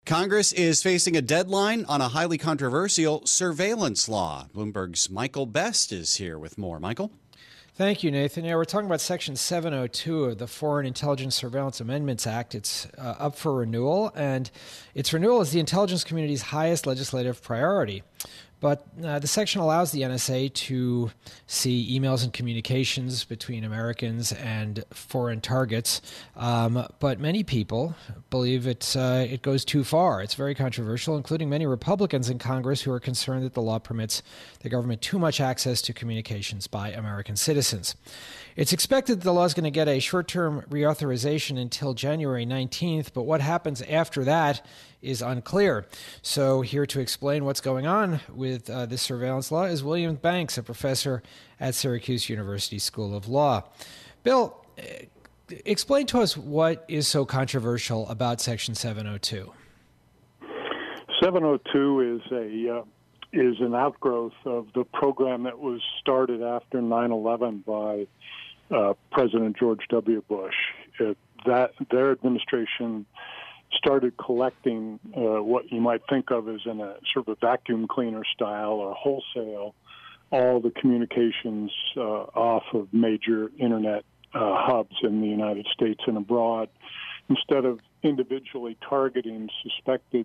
Congress is facing a deadline on a highly controversial surveillance law. Bloomberg's Michael Best is here with more. Michael? Thank you, Nathan. Yeah, we're talking about Section 702 of the Foreign Intelligence Surveillance Amendments Act. It's up for renewal, and its renewal is the intelligence community's highest legislative priority. But the section allows the NSA to see emails and communications between Americans and foreign targets. But many people believe it goes too far. It's very controversial, including many Republicans in Congress who are concerned that the law permits the government too much access to communications by American citizens. It's expected that the law is going to get a short-term reauthorization until January 19th, but what happens after that is unclear. So here to explain what's going on with this surveillance law is William Banks, a professor at Syracuse University School of Law. Bill, explain to us what is so controversial about Section 702. 702 is an outgrowth of the program that was started after 9/11 by President George W. Bush. Their administration started collecting what you might think of as in a sort of a vacuum cleaner style or wholesale, all the communications off of major internet hubs in the United States and abroad, instead of individually targeting suspected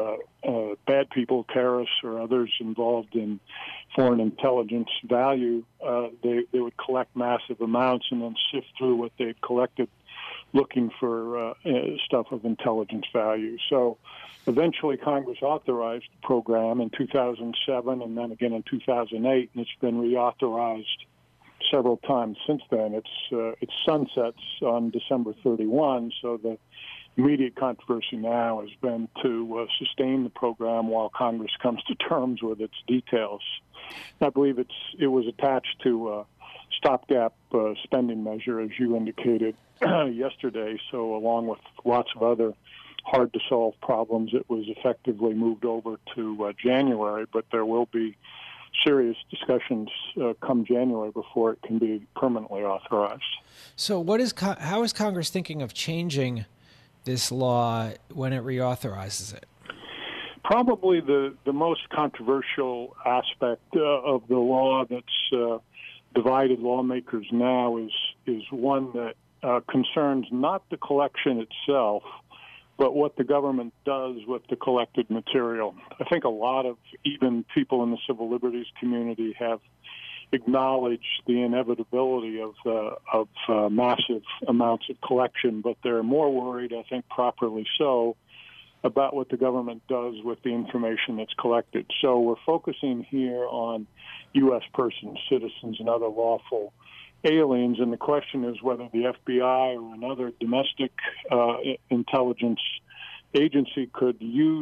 bad people, terrorists, or others involved in foreign intelligence value. They would collect massive amounts and then sift through what they'd collected, looking for stuff of intelligence value. So eventually Congress authorized the program in 2007 and then again in 2008, and it's been reauthorized several times since then. It sunsets on December 31, so the immediate controversy now has been to sustain the program while Congress comes to terms with its details. I believe it was attached to a stopgap spending measure, as you indicated yesterday. So along with lots of other hard-to-solve problems, it was effectively moved over to January, but there will be serious discussions come January before it can be permanently authorized. So how is Congress thinking of changing this law when it reauthorizes it? Probably the most controversial aspect of the law that's divided lawmakers now is one that concerns not the collection itself, but what the government does with the collected material. I think a lot of even people in the civil liberties community have acknowledged the inevitability of massive amounts of collection, but they're more worried, I think properly so, about what the government does with the information that's collected. So we're focusing here on U.S. persons, citizens, and other lawful aliens, and the question is whether the FBI or another domestic intelligence agency could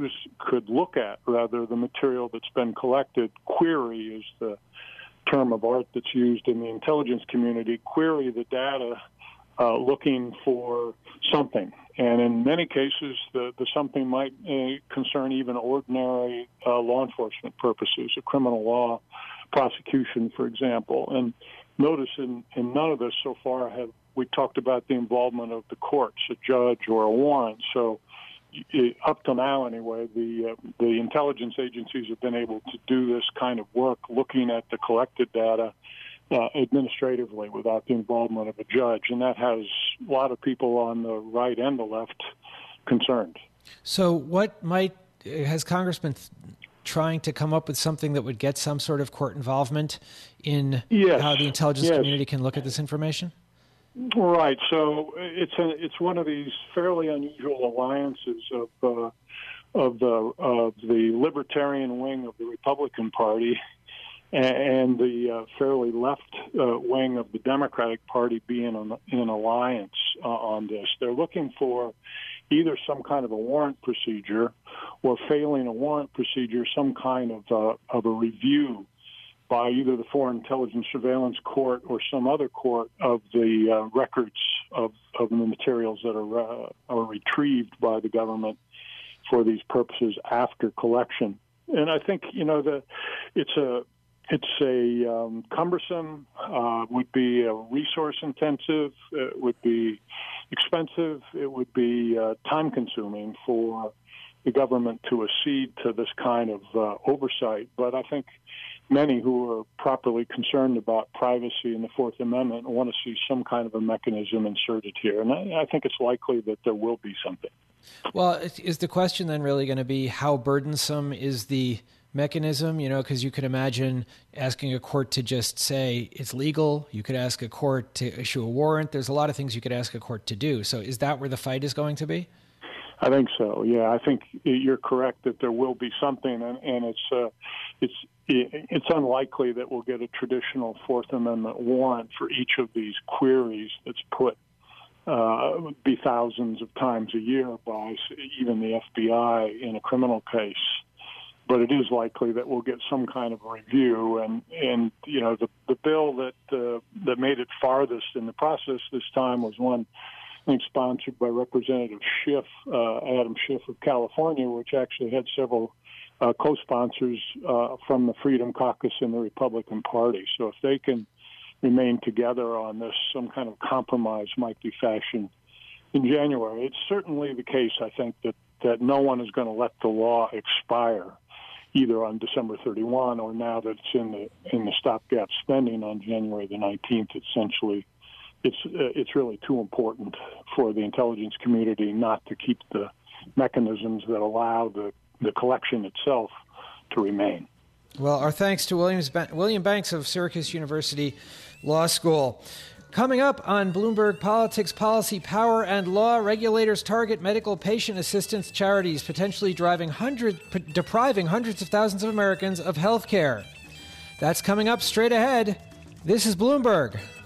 look at, rather, the material that's been collected. Query is the term of art that's used in the intelligence community. Query the data looking for something. And in many cases, the something might concern even ordinary law enforcement purposes, a criminal law prosecution, for example. And notice in none of this so far have we talked about the involvement of the courts, a judge or a warrant. So up to now, anyway, the intelligence agencies have been able to do this kind of work, looking at the collected data administratively without the involvement of a judge, and that has a lot of people on the right and the left concerned. So has Congress been trying to come up with something that would get some sort of court involvement in how the intelligence community can look at this information? Right. So it's one of these fairly unusual alliances of the libertarian wing of the Republican Party and the fairly left wing of the Democratic Party being in an alliance on this. They're looking for either some kind of a warrant procedure, or failing a warrant procedure, some kind of a review by either the Foreign Intelligence Surveillance Court or some other court of the records of the materials that are retrieved by the government for these purposes after collection. And I think it's a cumbersome, would be resource intensive, it would be expensive, it would be time consuming for the government to accede to this kind of oversight. But I think many who are properly concerned about privacy and the Fourth Amendment want to see some kind of a mechanism inserted here. And I think it's likely that there will be something. Well, is the question then really going to be how burdensome is the mechanism? Because you could imagine asking a court to just say it's legal. You could ask a court to issue a warrant. There's a lot of things you could ask a court to do. So is that where the fight is going to be? I think so. Yeah, I think you're correct that there will be something, and it's unlikely that we'll get a traditional Fourth Amendment warrant for each of these queries that's put be thousands of times a year by even the FBI in a criminal case. But it is likely that we'll get some kind of review, and the bill that made it farthest in the process this time was one I think sponsored by Representative Schiff, Adam Schiff of California, which actually had several co-sponsors from the Freedom Caucus and the Republican Party. So if they can remain together on this, some kind of compromise might be fashioned in January. It's certainly the case, I think, that no one is going to let the law expire either on December 31 or now that it's in the stopgap spending on January the 19th. Essentially, it's really too important for the intelligence community not to keep the mechanisms that allow the collection itself to remain. Well, our thanks to William Banks of Syracuse University Law School. Coming up on Bloomberg Politics, Policy, Power, and Law, regulators target medical patient assistance charities, potentially depriving hundreds of thousands of Americans of health care. That's coming up straight ahead. This is Bloomberg.